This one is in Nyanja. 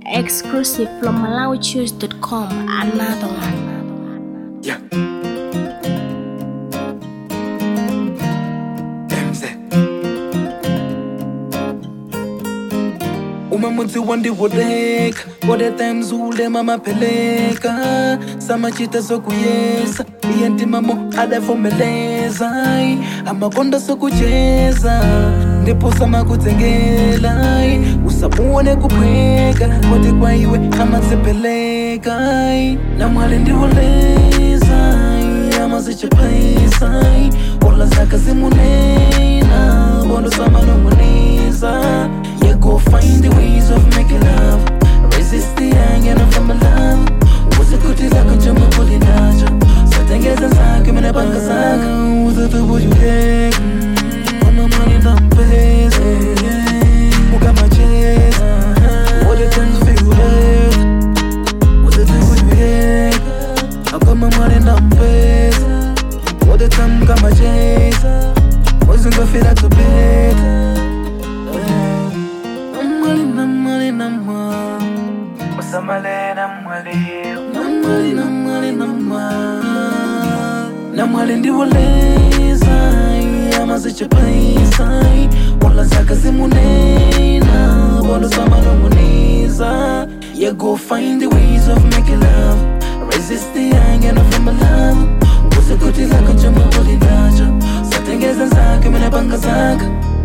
Exclusive from MalawiChoose.com. Another one. Yeah. Umamutsi wandiwodeka wodeta mzule mamapeleka samachita sokuyesa iyentimamo adafomeleza amakonda sokucheza ndipo samakutsengela usamuone kupweka wote kwa iwe amatsepeleka namwali ndiwoleza amazichapaisa ola zaka zimunena bondo samanongoniza. Yeah, go find the ways of making love. Resist the anger and from love. Was it good like a jump of bully naja? So then get the sack, I'm in a bank of sack. Was it what you take? On my money, dumb face. Look at my chest. What the things feel like? Was it what you take? I got my money, dumb face. What the time got my chest? Wasn't gonna fit out the bed. Namwali ndiwoleza amazichapaisa ola zaka zimunena bondo samanongoniza. Yeah, go find the ways of making love. Resist the anger and from love. Was it good like a jump of naja? Satengeza zaka mina banga zaka.